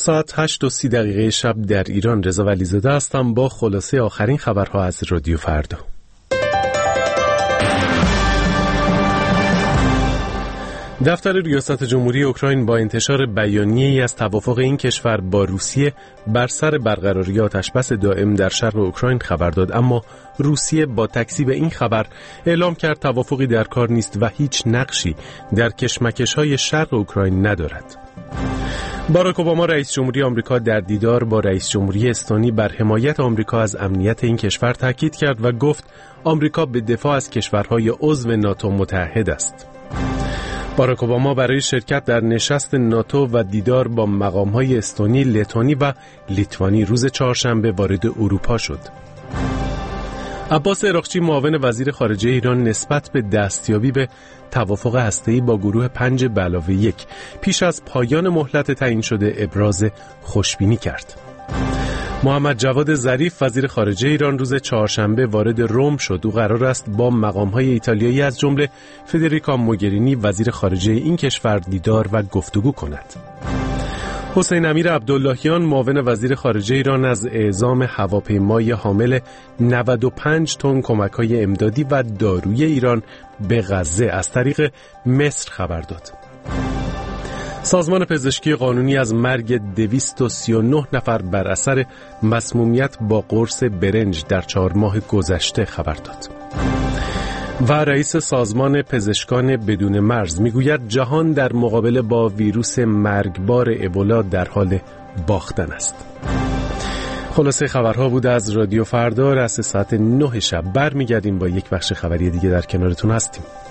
ساعت 8:30 شب در ایران. رضا ولیزاده هستم با خلاصه آخرین خبرها از رادیو فردا. دفتر ریاست جمهوری اوکراین با انتشار بیانیه‌ای از توافق این کشور با روسیه بر سر برقراری آتشبس دائم در شرق اوکراین خبر داد، اما روسیه با تکذیب این خبر اعلام کرد توافقی در کار نیست و هیچ نقشی در کشمکش‌های شرق اوکراین ندارد. باراک اوباما رئیس جمهوری آمریکا در دیدار با رئیس جمهوری استونی بر حمایت آمریکا از امنیت این کشور تاکید کرد و گفت آمریکا به دفاع از کشورهای عضو ناتو متحد است. باراک اوباما برای شرکت در نشست ناتو و دیدار با مقام‌های استونی، لتونی و لیتوانی روز چهارشنبه وارد اروپا شد. عباس عراقچی معاون وزیر خارجه ایران نسبت به دستیابی به توافق هسته‌ای با گروه 5+1 پیش از پایان مهلت تعیین شده ابراز خوشبینی کرد. محمد جواد ظریف وزیر خارجه ایران روز چهارشنبه وارد روم شد. او قرار است با مقام‌های ایتالیایی از جمله فدریکا موگرینی وزیر خارجه این کشور دیدار و گفتگو کند. حسین امیر عبداللهیان معاون وزیر خارجه ایران از اعزام هواپیمای حامل 95 تن کمک‌های امدادی و داروی ایران به غزه از طریق مصر خبر داد. سازمان پزشکی قانونی از مرگ 239 نفر بر اثر مسمومیت با قرص برنج در 4 ماه گذشته خبر داد. و رئیس سازمان پزشکان بدون مرز میگوید جهان در مقابله با ویروس مرگبار ابولا در حال باختن است. خلاصه خبرها بود از رادیو فردا. رأس ساعت 9 شب برمیگردیم با یک بخش خبری دیگه. در کنارتون هستیم.